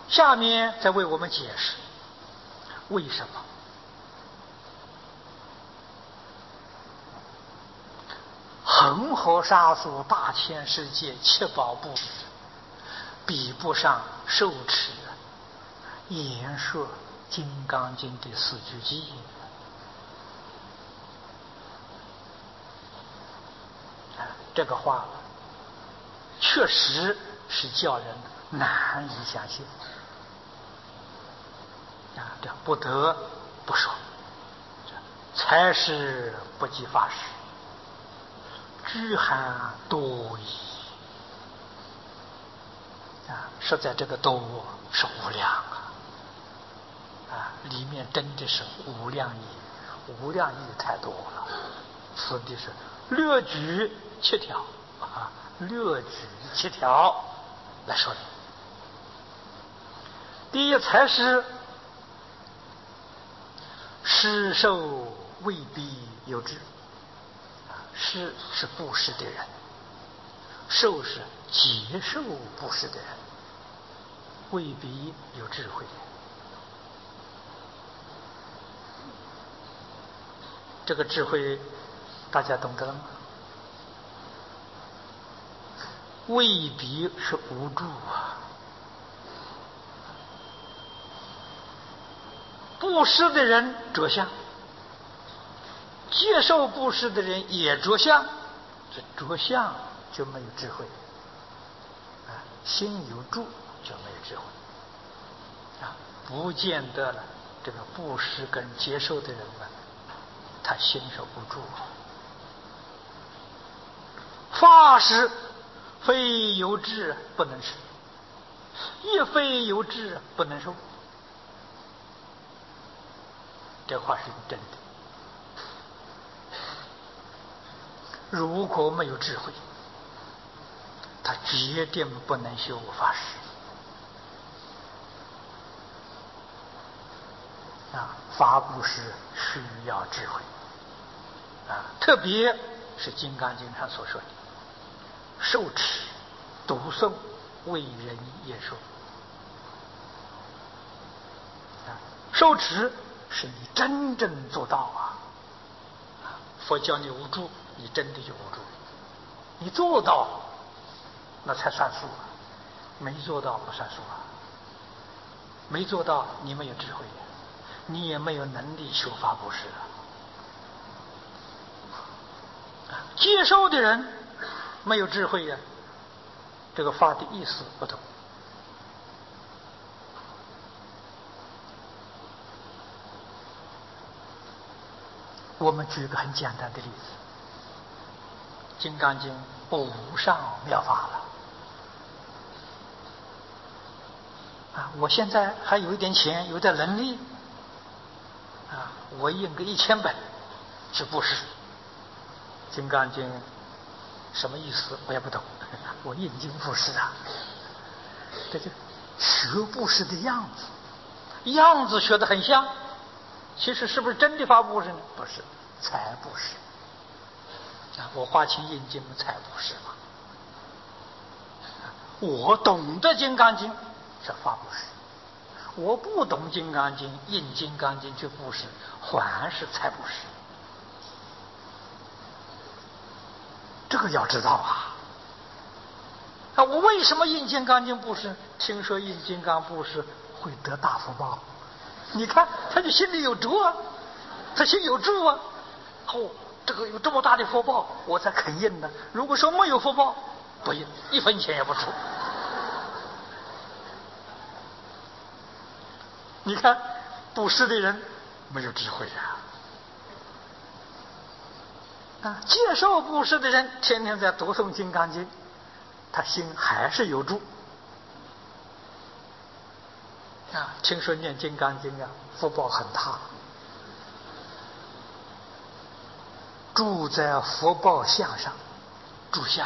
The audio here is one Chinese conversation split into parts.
下面再为我们解释为什么恒河沙数大千世界七宝部比不上受持言说金刚经的四句偈。这个话确实是叫人难以相信这不得不说，才是不计法师，居含多矣实在这个多是无量里面真的是无量义，无量义太多了。此地是略举7条略举7条来说的。第一，才是施受未必有智，施是布施的人，受是接受布施的人，未必有智慧。这个智慧大家懂得了吗？未必是无助布施的人着相，接受布施的人也着相，这着相就没有智慧心有住就没有智慧不见得了。这个布施跟接受的人他心受不住法师非有智不能施，亦非有智不能受。这话是真的。如果没有智慧，他决定不能修法师法布施需要智慧特别是《金刚经》上所说的受持、读诵、为人言说受持是你真正做到佛教你无助，你真的就无助，你做到那才算数没做到不算数没做到你没有智慧你也没有能力修法布施接受的人没有智慧这个法的意思不懂。我们举个很简单的例子，《金刚经》无上妙法了我现在还有一点钱，有点能力我印个1000本去布施。《金刚经》什么意思我也不懂，我印经布施这就学布施的样子学得很像，其实是不是真的发布施呢？不是，才布施我花钱印经才布施嘛。我懂得《金刚经》是发布施，我不懂《金刚经》印《金刚经》去布施，还是才布施。这个要知道我为什么印《金刚经》布施？听说印《金刚》布施会得大福报，你看他就心里有主他心有住这个有这么大的福报，我才肯印呢。如果说没有福报，不印，1分钱也不出。你看布施的人没有智慧接受布施的人天天在读诵《金刚经》，他心还是有住听说念《金刚经》福报很大，住在福报相上，住相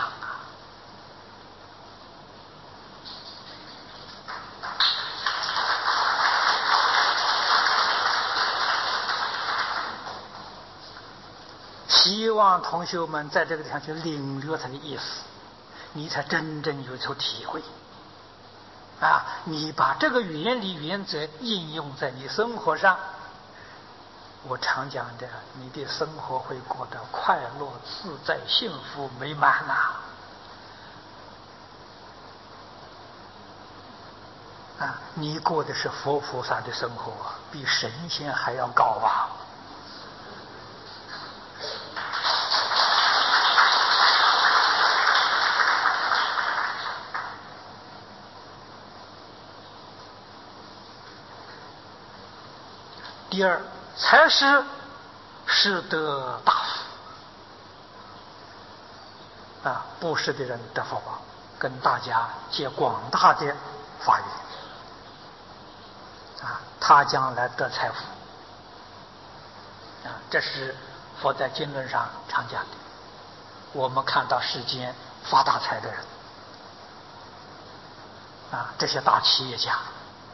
希望同学们在这个地方去领略它的意思，你才真正有所体会你把这个原理原则应用在你生活上，我常讲的，你的生活会过得快乐、自在、幸福、美满呐！你过的是佛菩萨的生活，比神仙还要高啊！第二，财施是得大福布施的人得福报，跟大家结广大的法缘他将来得财富这是佛在经论上常讲的。我们看到世间发大财的人这些大企业家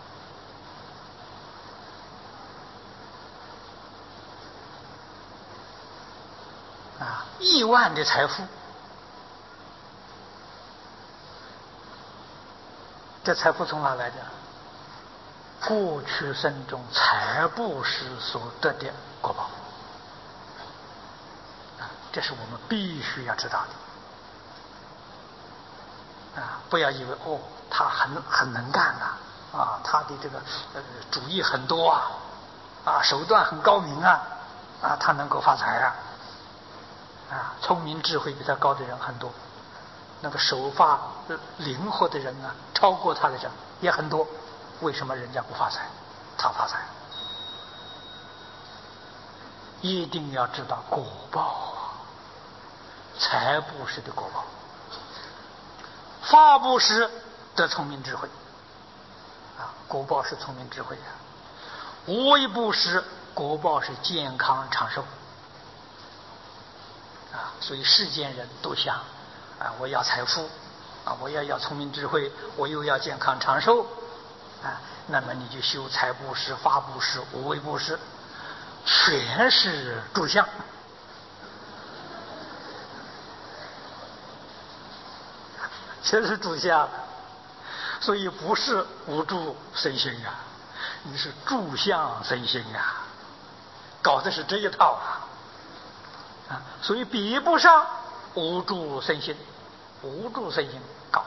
亿万的财富，这财富从哪来的？过去生中财布施所得的果报这是我们必须要知道的不要以为他很能干他的这个主意很多手段很高明他能够发财聪明智慧比他高的人很多，那个手法灵活的人超过他的人也很多。为什么人家不发财，他发财？一定要知道果报财布施的果报，法布施得聪明智慧果报是聪明智慧无为布施果报是健康长寿所以世间人都想我要财富我要聪明智慧，我又要健康长寿那么你就修财布施、法布施、无为布施，全是住相全是住相所以不是无住身心你是住相身心搞的是这一套所以比不上无住身心，无住身心搞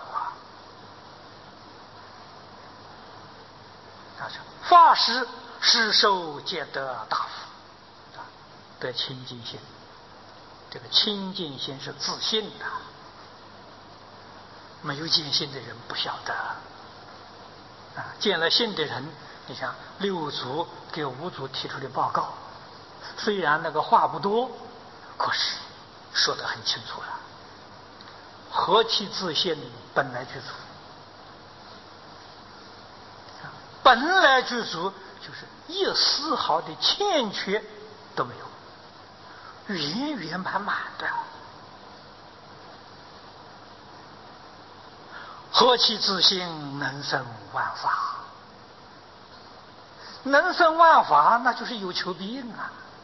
法施施受皆得大福得清净心。这个清净心是自信的，没有见性的人不晓得见了性的人，你想六祖给五祖提出的报告，虽然那个话不多，可是说得很清楚了。何其自信，本来具足。本来具足就是一丝毫的欠缺都没有，圆圆满满的。何其自信，能生万法。能生万法，那就是有求必应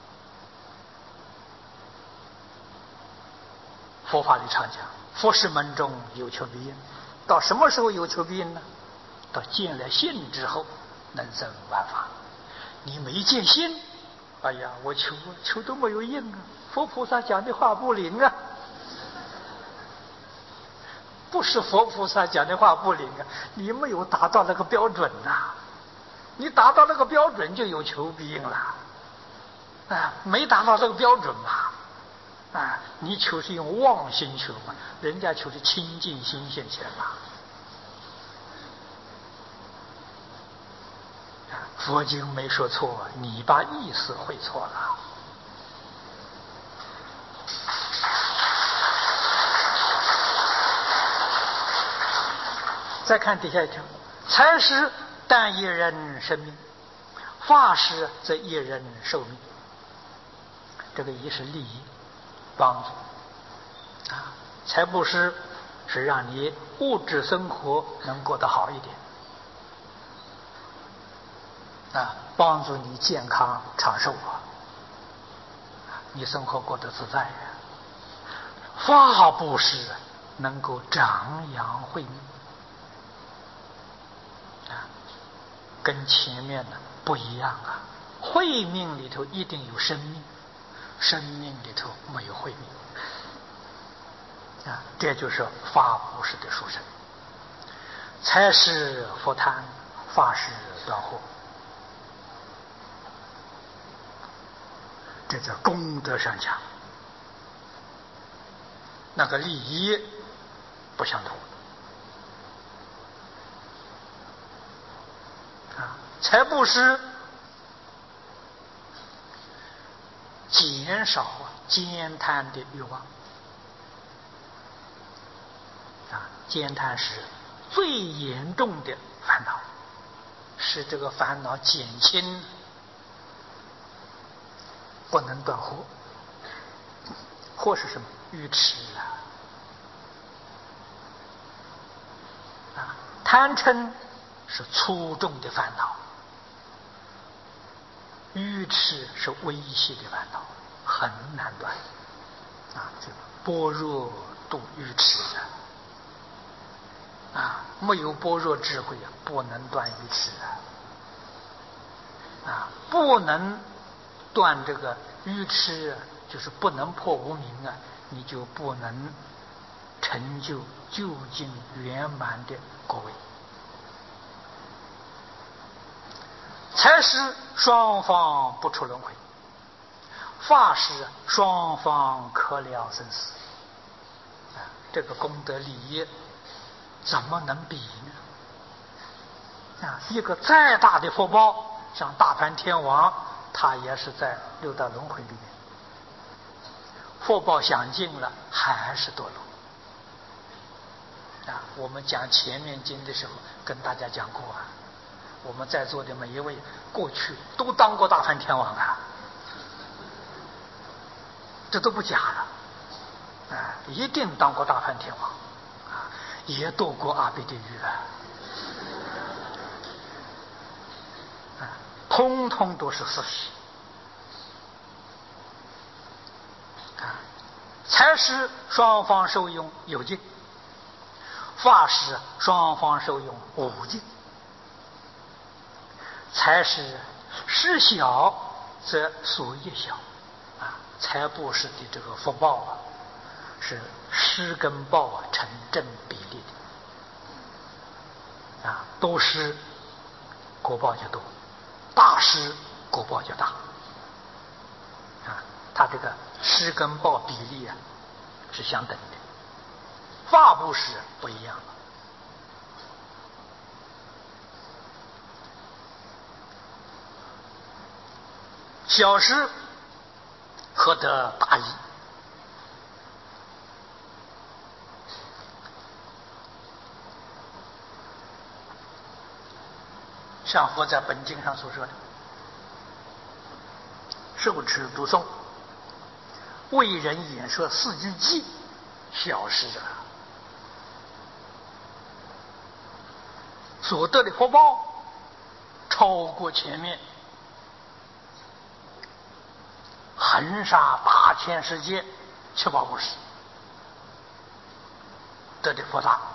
佛法里常讲，佛事门中有求必应。到什么时候有求必应呢？到见了性之后，能生万法。你没见性，哎呀，我求都没有应佛菩萨讲的话不灵不是佛菩萨讲的话不灵你没有达到那个标准你达到那个标准就有求必应了没达到这个标准嘛你求是用妄心求嘛，人家求是清净心现前嘛。佛经没说错，你把意思会错了。再看底下一条，财施但一人生命，法施则一人寿命。这个一是利益帮助财布施是让你物质生活能过得好一点帮助你健康长寿你生活过得自在法布施能够长养慧命跟前面的不一样啊。慧命里头一定有生命，生命里头没有慧命啊，这就是法布施的殊胜。财施佛贪，法施断惑，这叫功德上强，那个利益不相同啊。财布施减少悭贪的欲望啊，悭贪是最严重的烦恼，使这个烦恼减轻，不能断惑。惑是什么？愚痴啊！贪嗔是粗重的烦恼，愚痴是微细的烦恼，很难断啊！这个般若度愚痴啊，没有般若智慧啊，不能断愚痴啊，不能断这个愚痴，就是不能破无明啊，你就不能成就究竟圆满的果位。财施双方不出轮回，法施双方可了生死啊，这个功德利益怎么能比呢？啊，一个再大的福报，像大梵天王，他也是在六道轮回里面，福报享尽了，还是堕落。啊，我们讲前面经的时候跟大家讲过啊，我们在座的每一位过去都当过大梵天王啊，这都不假了，啊，一定当过大梵天王啊，也堕过阿鼻地狱啊，通通都是事实啊。财施双方受用有尽，法施双方受用无尽。财施施小则所业小啊，财布施的这个福报啊，是施跟报啊成正比例的啊，多施果报就多，大施果报就大啊，它这个施跟报比例啊是相等的。法布施不一样了，小施何得大益？上佛在本经上所说的，受持读诵，为人演说四句偈，小施啊，所得的福报超过前面横杀8000世界7宝布施得的福大。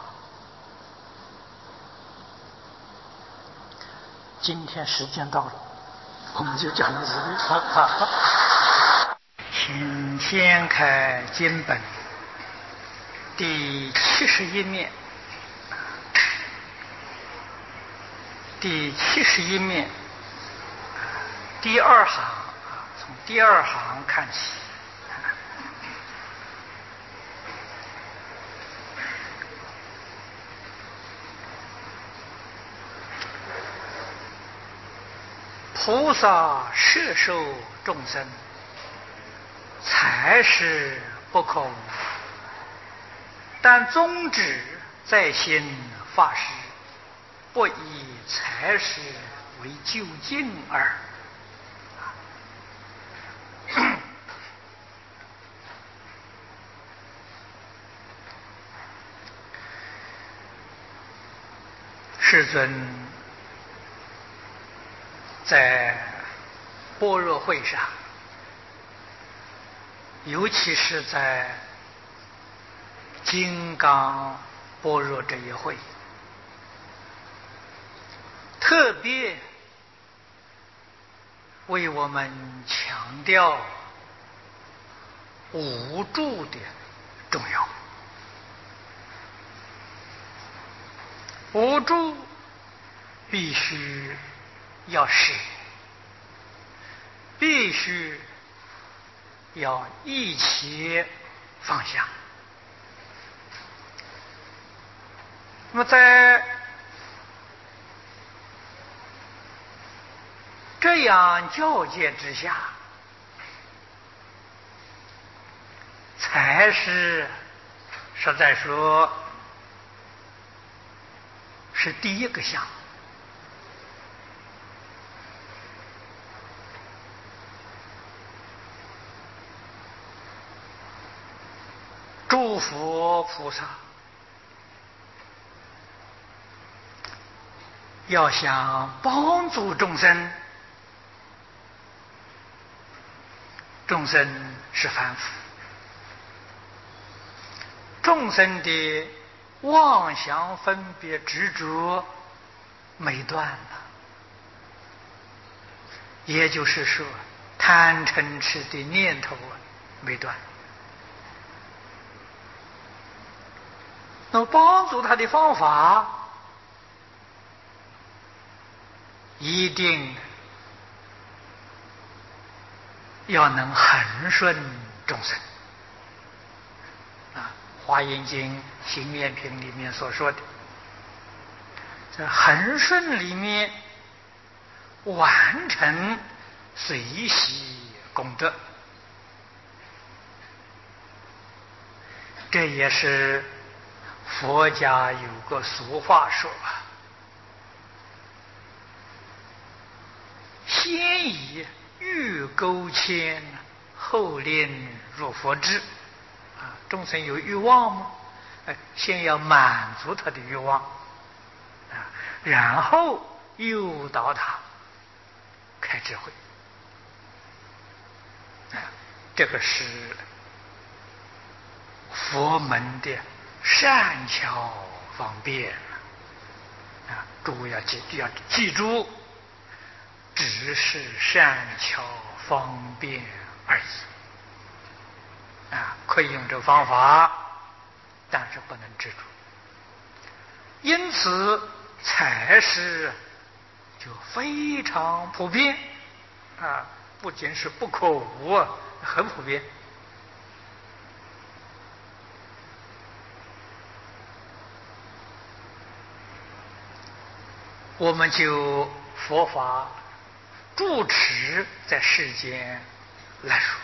今天时间到了，我们就讲到这里。请掀开经本第71面，第71面第2行，从第2行看起。菩萨摄受众生，财施不空，但宗旨在心法施，不以财施为究竟耳。世尊在般若会上，尤其是在金刚般若这一会，特特别为我们强调无助的重要。无助必须要舍，必须要一切放下。那么在这样教诫之下，才是实在说是第一个项目。诸佛菩萨要想帮助众生，众生是凡夫，众生的妄想分别执着没断了，也就是说贪嗔痴的念头没断。那么帮助他的方法一定要能恒顺众生啊，《华严经·行愿品》里面所说的，在恒顺里面完成随喜功德，这也是佛家有个俗话说啊，先以欲钩牵，后令入佛智。啊，众生有欲望吗？先要满足他的欲望，啊，然后诱导他开智慧。啊，这个是佛门的善巧方便。啊，诸位要记住，只是善巧方便而已。啊，可以用这个方法，但是不能执着。因此才是就非常普遍啊，不仅是不可无啊，很普遍。我们就佛法住持在世间来说，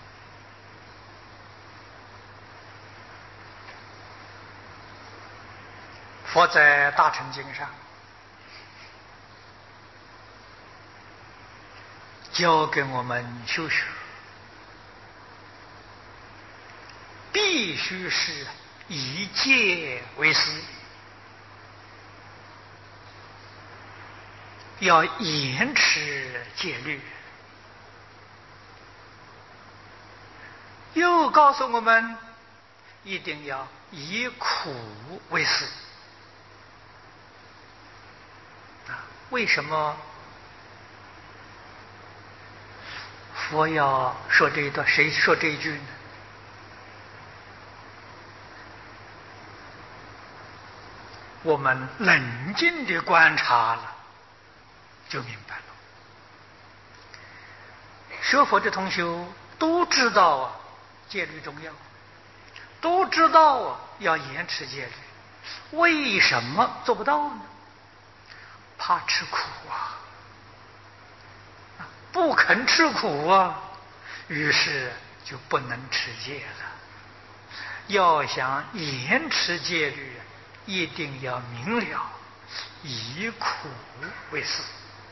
佛在大乘经上教给我们修学，必须是以戒为师，要严持戒律。又告诉我们一定要以苦为师。为什么佛要说这一段？谁说这一句呢？我们冷静地观察了，就明白了。学佛的同修都知道啊，戒律重要，都知道啊，要严持戒律，为什么做不到呢？怕吃苦啊，不肯吃苦啊，于是就不能持戒了。要想严持戒律，一定要明了，以苦为师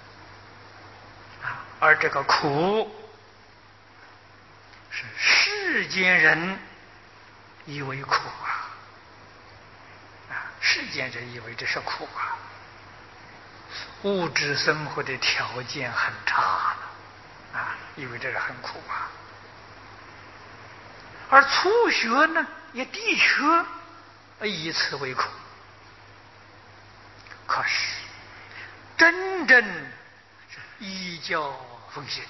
啊，而这个苦是世间人以为苦啊，世间人以为这是苦啊。物质生活的条件很差了啊，以为这是很苦啊。而初学呢，也的确以此为苦。可是真正是依教奉行，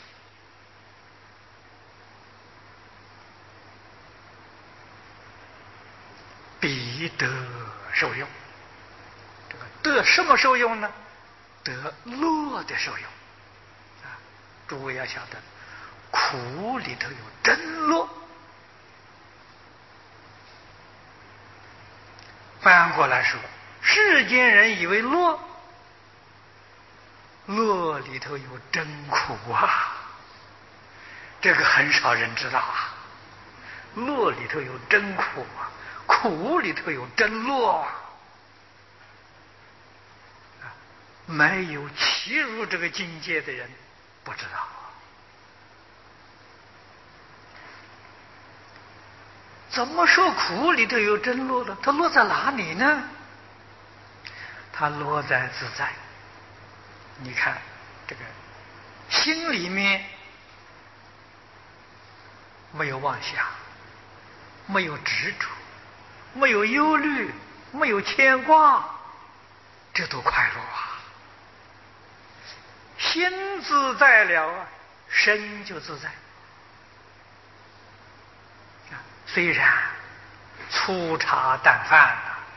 必得受用。这个得什么受用呢？得乐的受用。诸位要晓得，苦里头有真乐。反过来说，世间人以为乐，乐里头有真苦啊，这个很少人知道啊。乐里头有真苦啊，苦里头有真乐啊。没有契入这个境界的人不知道。怎么说苦里头有真乐呢？它乐在哪里呢？它乐在自在。你看这个心里面没有妄想，没有执着，没有忧虑，没有牵挂，这多快乐啊！心自在了啊，身就自在。虽然粗茶淡饭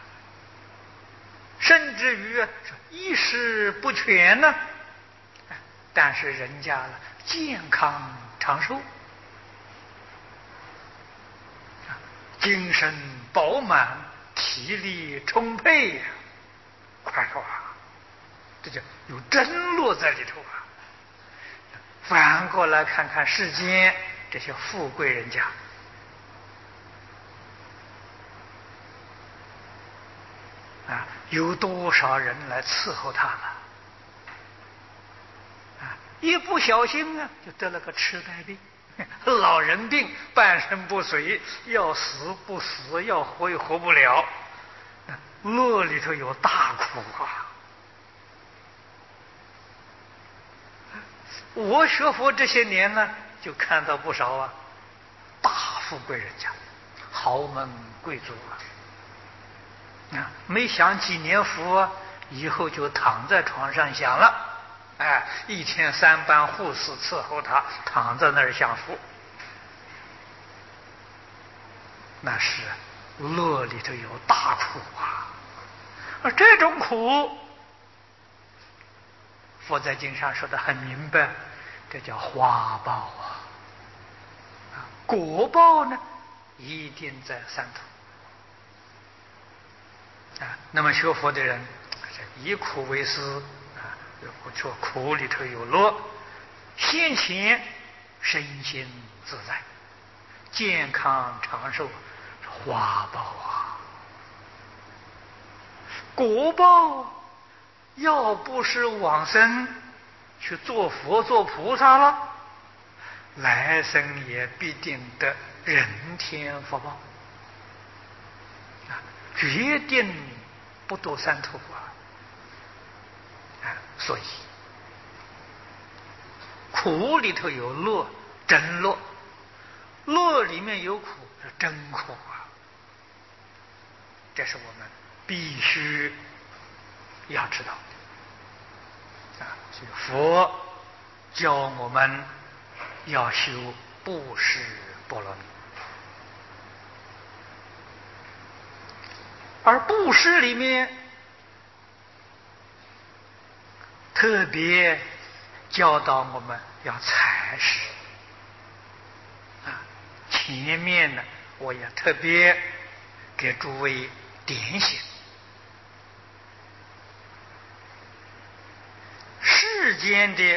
甚至于衣食不全呢，但是人家健康长寿，精神饱满，体力充沛，快乐啊！这叫有真乐在里头啊。反过来看看世间这些富贵人家，有多少人来伺候他了？一不小心就得了个痴呆病、老人病，半身不遂，要死不死，要活也活不了。乐里头有大苦啊！我学佛这些年呢，就看到不少大富贵人家，豪门贵族没享几年福以后就躺在床上享了，一天3班护士伺候他，躺在那儿享福，那是乐里头有大苦啊！而这种苦，佛在经上说的很明白，这叫花报果报呢，一定在三途。那么学佛的人以苦为师说苦里头有乐，先前身心自在，健康长寿，花报啊！果报要不是往生去做佛做菩萨了，来生也必定得人天福报，决定不堕三途所以苦里头有乐，真乐；乐里面有苦，是真苦啊！这是我们必须要知道的所以佛教我们要修布施波罗蜜，而布施里面特别教导我们要财施前面呢，我也特别给诸位点醒，世间的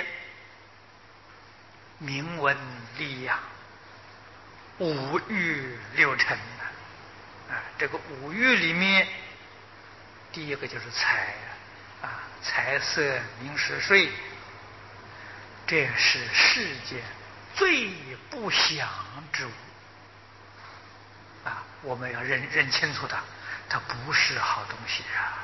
名闻利养、五欲六尘这个五欲里面，第一个就是财财色名食睡，这是世间最不祥之物我们要认清楚它不是好东西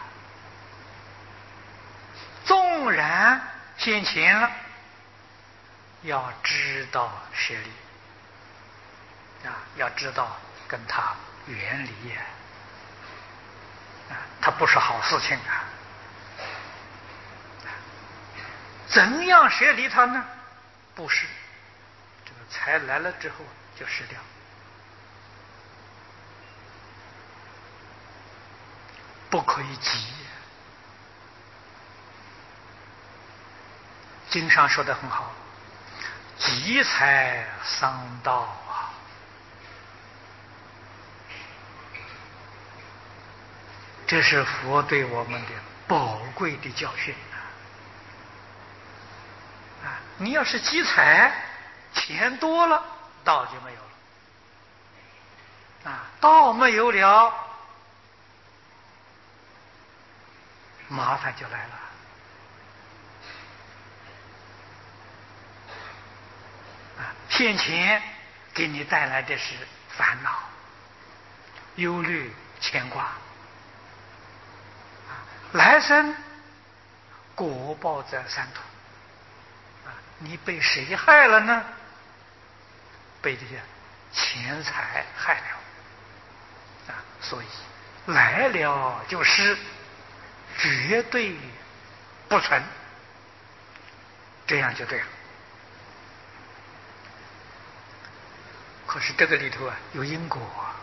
纵然现前了，要知道学理要知道跟它远离它不是好事情怎样舍离它呢？不施，这个财来了之后就失掉。不可以急。经上说得很好，急财伤道啊。这是佛对我们的宝贵的教训啊！你要是积财，钱多了，道就没有了啊！道没有了，麻烦就来了啊！现前给你带来的是烦恼、忧虑、牵挂。来生果报在三途啊！你被谁害了呢？被这些钱财害了啊！所以来了就失，绝对不存，这样就对了。可是这个里头啊有因果啊，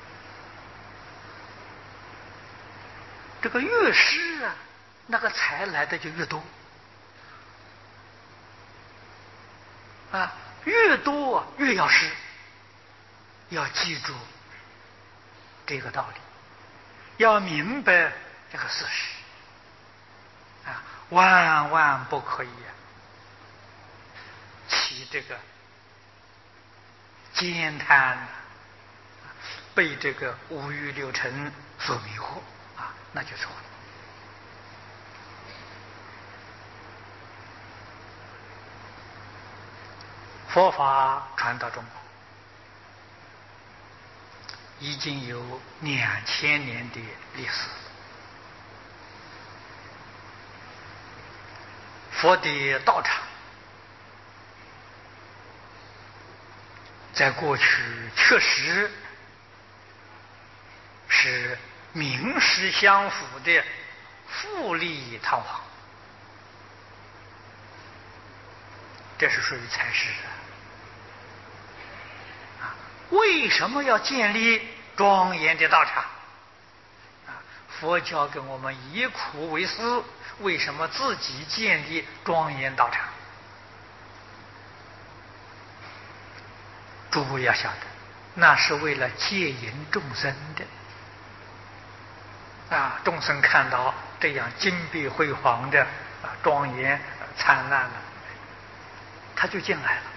这个越失啊，那个财来的就越多啊，越多啊越要失，要记住这个道理，要明白这个事实啊，万万不可以起这个奸贪，被这个五欲六尘所迷惑啊，那就错了。佛法传到中国已经有2000年的历史，佛的道场在过去确实是名实相符的富丽堂皇，这是属于财施啊。为什么要建立庄严的道场啊？佛教给我们以苦为师，为什么自己建立庄严道场？诸位要晓得，那是为了戒引众生的啊！众生看到这样金碧辉煌的庄严灿烂的，他就进来了。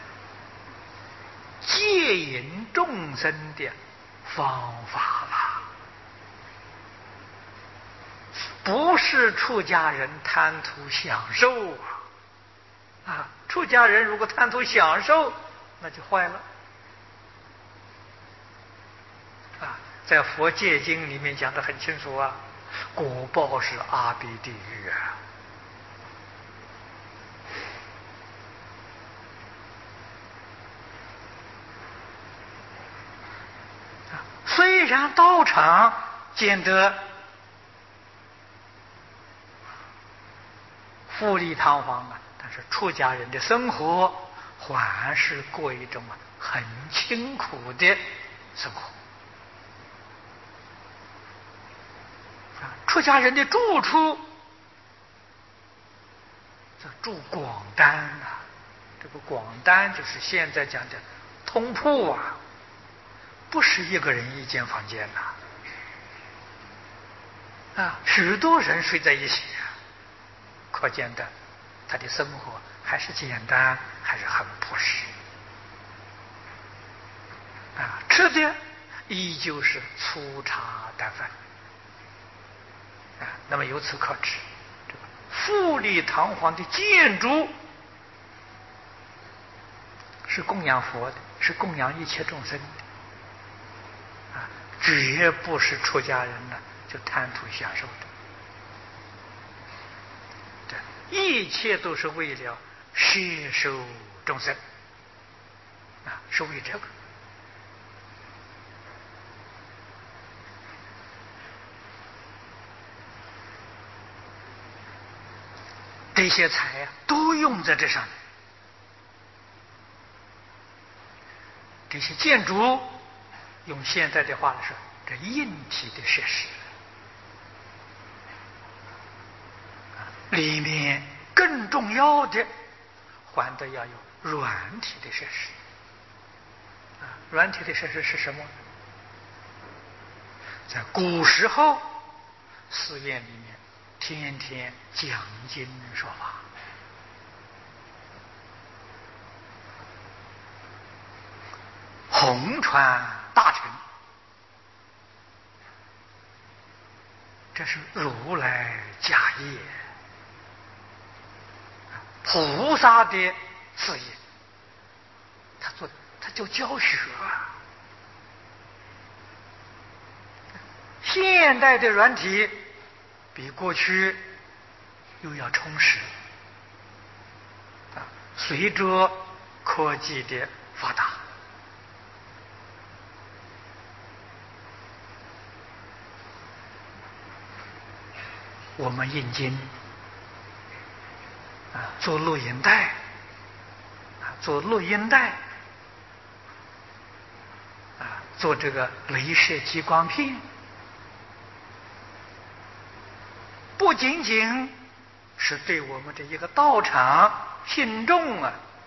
戒引众生的方法啦，不是出家人贪图享受啊！出家人如果贪图享受，那就坏了。在佛戒经里面讲得很清楚啊，果报是阿鼻地狱啊！虽然道场建得富丽堂皇啊，但是出家人的生活还是过一种很清苦的生活。出家人的住处，这住广单啊，这个广单就是现在讲的通铺啊，不是一个人一间房间呐，许多人睡在一起可见的他的生活还是简单，还是很朴实吃的依旧是粗茶淡饭那么由此可知，这个富丽堂皇的建筑是供养佛的，是供养一切众生的绝不是出家人就贪图享受的，一切都是为了摄受众生是为这个。这这些财都用在这上面。这些建筑，用现在的话来说，这硬体的设施，里面更重要的，还得要有软体的设施。软体的设施是什么？在古时候，寺院里面天天讲经说法，红传大乘，这是如来家业，菩萨的事业，他就教学啊。现代的软体比过去又要充实随着科技的发达，我们印经做录影带做录音带做这个镭射激光片，不仅仅是对我们这一个道场信众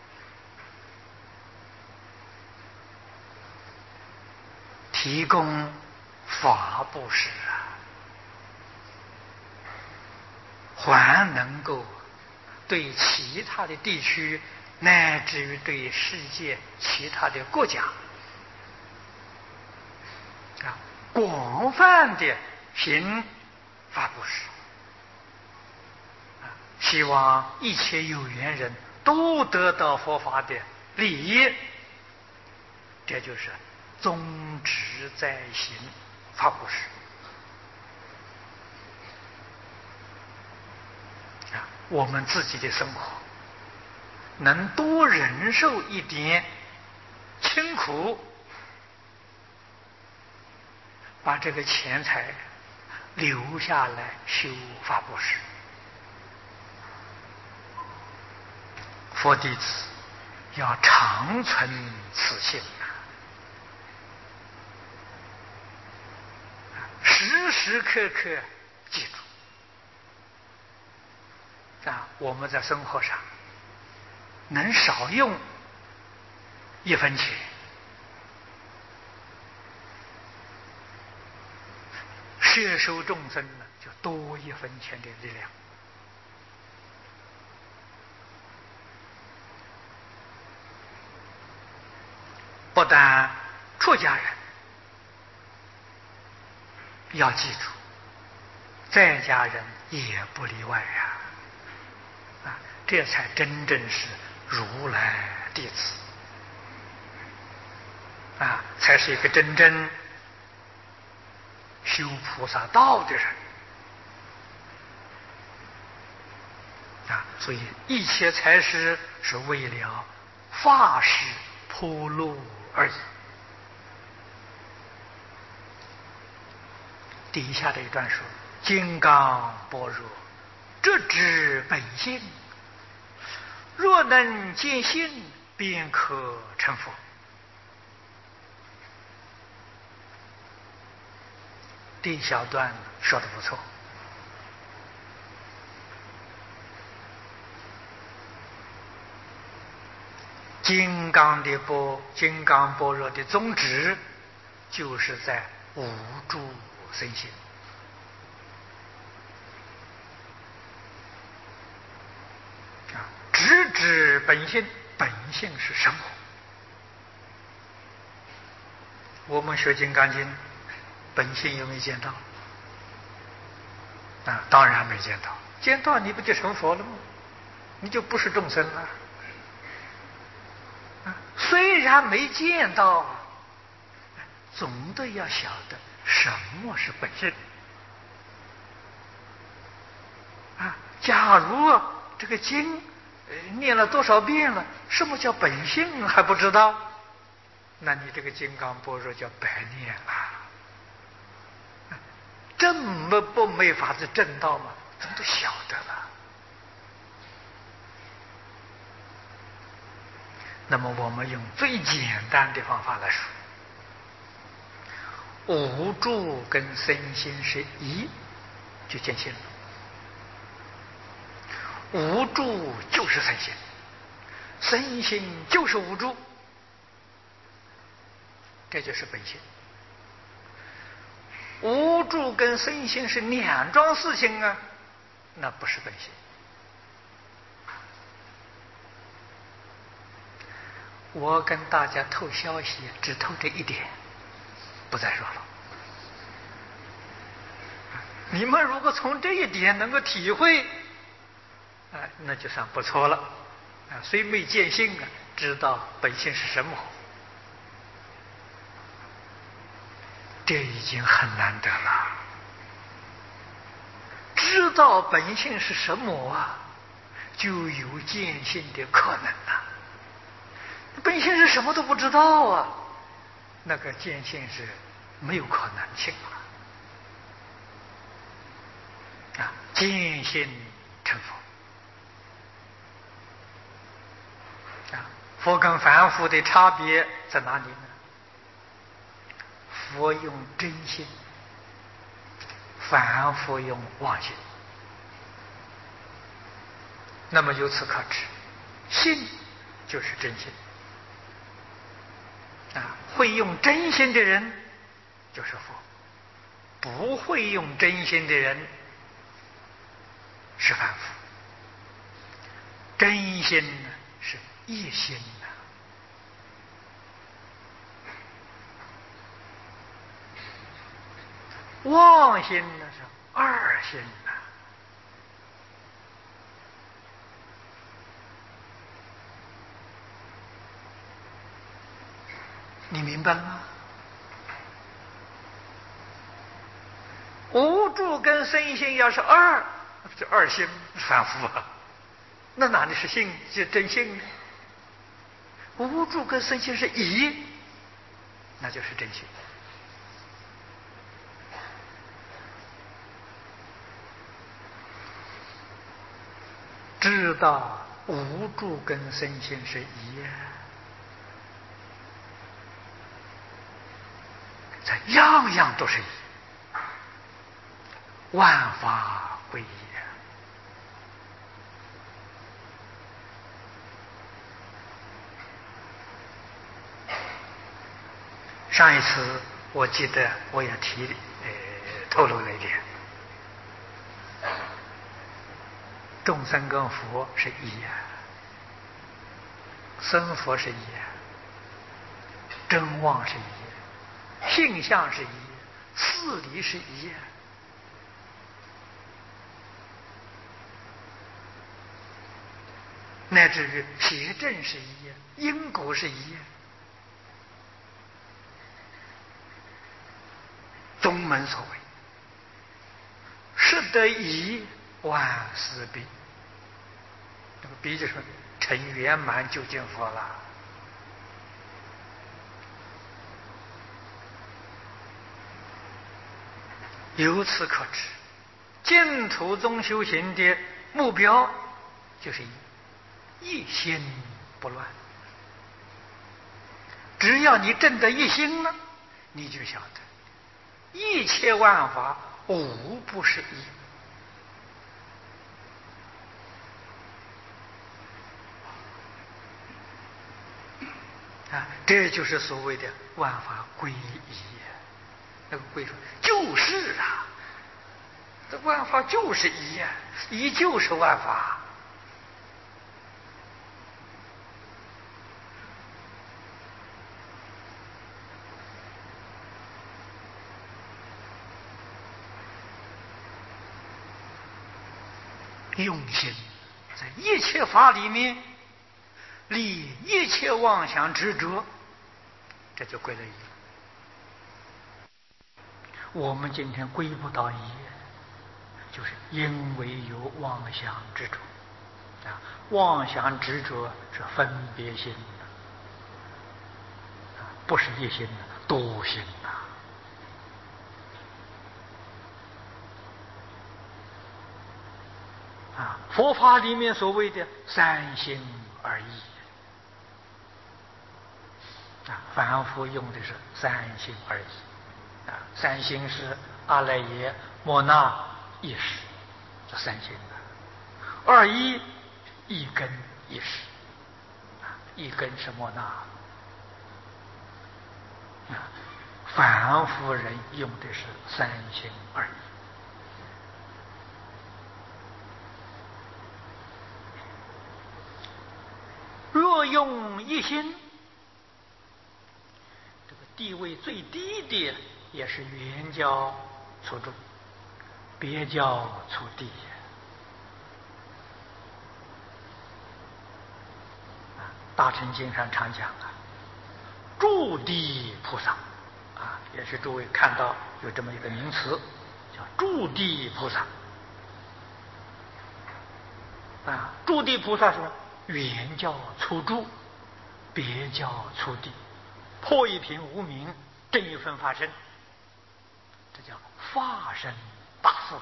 提供法布施还能够对其他的地区乃至于对世界其他的国家广泛的行法布施，希望一切有缘人都得到佛法的利益，这就是宗旨在行法布施我们自己的生活能多忍受一点清苦，把这个钱财留下来修法布施。佛弟子要常存此心时时刻刻记住我们在生活上能少用1分钱，摄受众生呢，就多1分钱的力量。不但出家人要记住，在家人也不例外这才真正是如来弟子才是一个真正修菩萨道的人所以一切财施是为了法师铺路而已。底下的一段说：金刚般若直指本性，若能见性，便可成佛。这一小段说得不错。金刚般若的宗旨，就是在无住身心。直指本性，本性是什么？我们学《金刚经》，本性有没有见到？当然没见到。见到你不就成佛了吗？你就不是众生了。虽然没见到，总得要晓得什么是本性假如这个经念了多少遍了，什么叫本性还不知道，那你这个金刚般若叫白念了。这么没法子证道吗？怎么都晓得了那么我们用最简单的方法来说，无住跟身心是一，就见性了。无住就是身心，身心就是无住，这就是本性。无住跟身心是两桩事情啊，那不是本性。我跟大家透消息，只透这一点，不再说了。你们如果从这一点能够体会，那就算不错了。虽没见性啊，知道本性是什么，这已经很难得了。知道本性是什么啊，就有见性的可能了。本性是什么都不知道啊，那个见性是没有可能性啊！见性成佛啊！佛跟凡夫的差别在哪里呢？佛用真心，凡夫用妄心。那么由此可知，心就是真心。会用真心的人就是佛，不会用真心的人是凡夫。真心呢是一心呐，妄心呢是二心呐。你明白了吗？无住跟身心要是二，这二心凡夫啊，那哪里是性，是真性呢？无住跟身心是一，那就是真性。知道无住跟身心是一，这样样都是一，万法归一。上一次我记得我也透露了一点，众生跟佛是一啊，生佛是一啊，真妄是一，性相是一，事理是一啊。乃至于邪正是一，因果是一。宗门所谓是得一，万事毕。这个毕就是成圆满就见佛了。由此可知，净土宗修行的目标就是一心不乱。只要你证得一心了，你就晓得一切万法无不是一。这就是所谓的万法归一。那个归说就是啊，这万法就是一呀，一就是万法。用心在一切法里面离一切妄想执着，这就归了一。我们今天归不到一，就是因为有妄想执着妄想执着是分别心不是一心多心佛法里面所谓的三心二意， 凡夫用的是三心而已。三心是阿赖耶、摩那、意识，这三心。二一一根意识，一根是摩那。凡夫人用的是三心而已。若用一心，这个地位最低的也是圆教初住，别教初地。大乘经上常讲住地菩萨，也是诸位看到有这么一个名词，叫住地菩萨。住地菩萨是圆教初住，别教初地，破一品无明，正一分法身，这叫法身大士。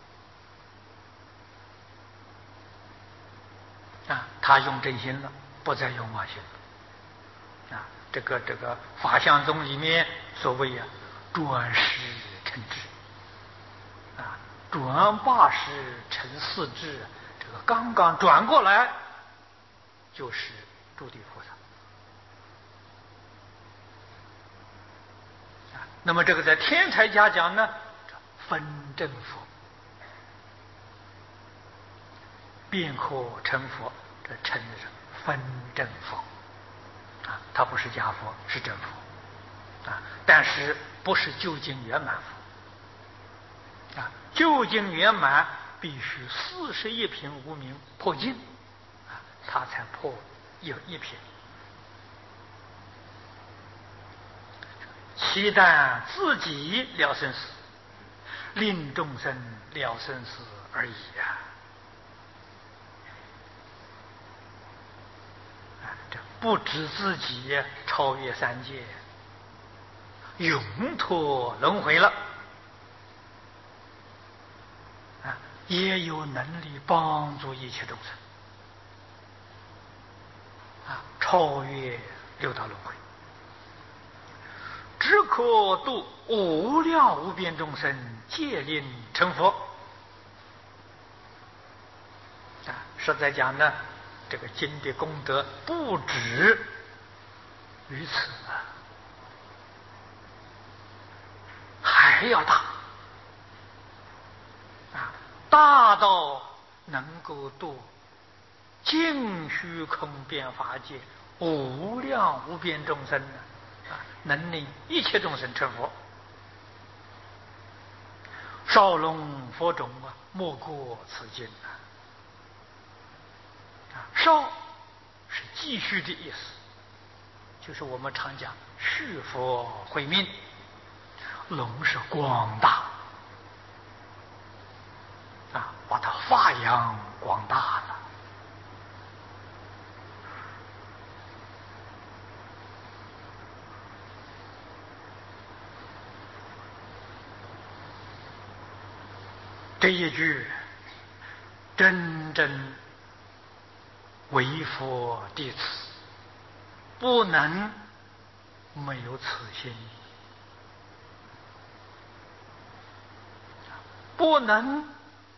他用真心了，不再用妄心了。这个法相宗里面所谓转识成智，转八识成四智，这个刚刚转过来就是住地菩萨。那么这个在天台家讲呢，分正佛，便可成佛，这称是分正佛。他不是假佛，是真佛，但是不是究竟圆满佛。究竟圆满必须41品无明破尽，他才破有一品。期待自己了生死，令众生了生死而已不止自己超越三界，永脱轮回了，也有能力帮助一切众生超越六道轮回，只可度无量无边众生，皆令成佛。实在讲呢，这个经的功德不止于此还要大大到能够度尽虚空遍法界无量无边众生能令一切众生成佛。少龙佛种莫过此经少是继续的意思，就是我们常讲续佛慧命。龙是广大把它发扬光大了。这一句真正为佛弟子，不能没有此心，不能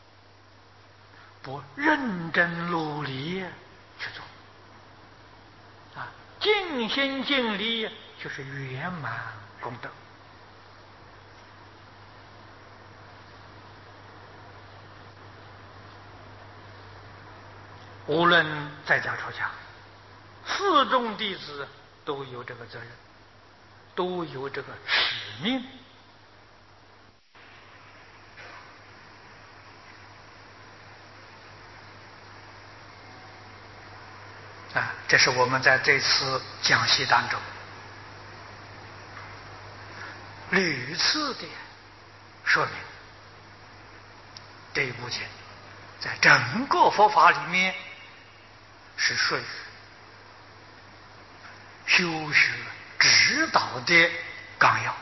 不认真努力去做尽心尽力，就是圆满功德。无论在家出家，四众弟子都有这个责任，都有这个使命这是我们在这次讲习当中屡次的说明。这一部经在整个佛法里面是属于修学指导的纲要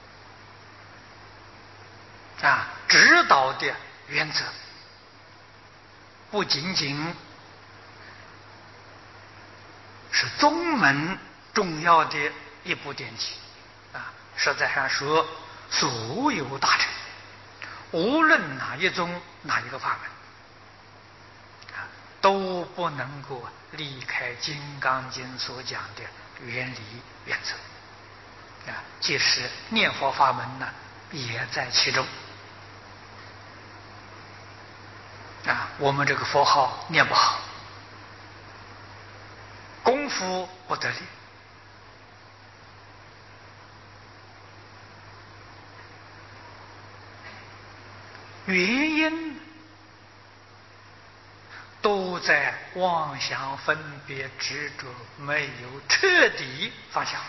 指导的原则，不仅仅是宗门重要的一部典籍啊，实在上说，所有大臣，无论哪一宗哪一个法门啊，都不能够离开《金刚经》所讲的原理原则啊，即使念佛法门呢，也在其中啊。我们这个佛号念不好，功夫不得力，原因都在妄想分别执着没有彻底放下，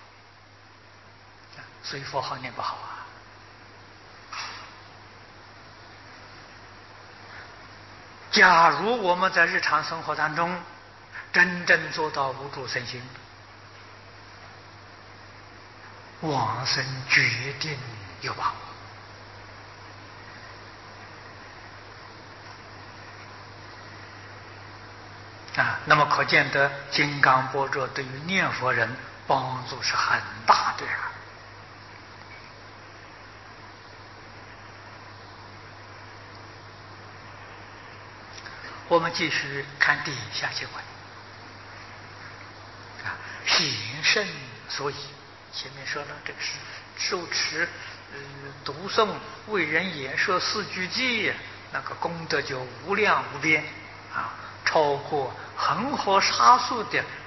所以佛号念不好啊。假如我们在日常生活当中真正做到无住身心，往生决定有把握啊。那么可见得金刚般若对于念佛人帮助是很大的啊。我们继续看底下经文啊，显圣所以，前面说了，这个是受持、读诵、为人演说四句偈，那个功德就无量无边啊，超过恒河沙数的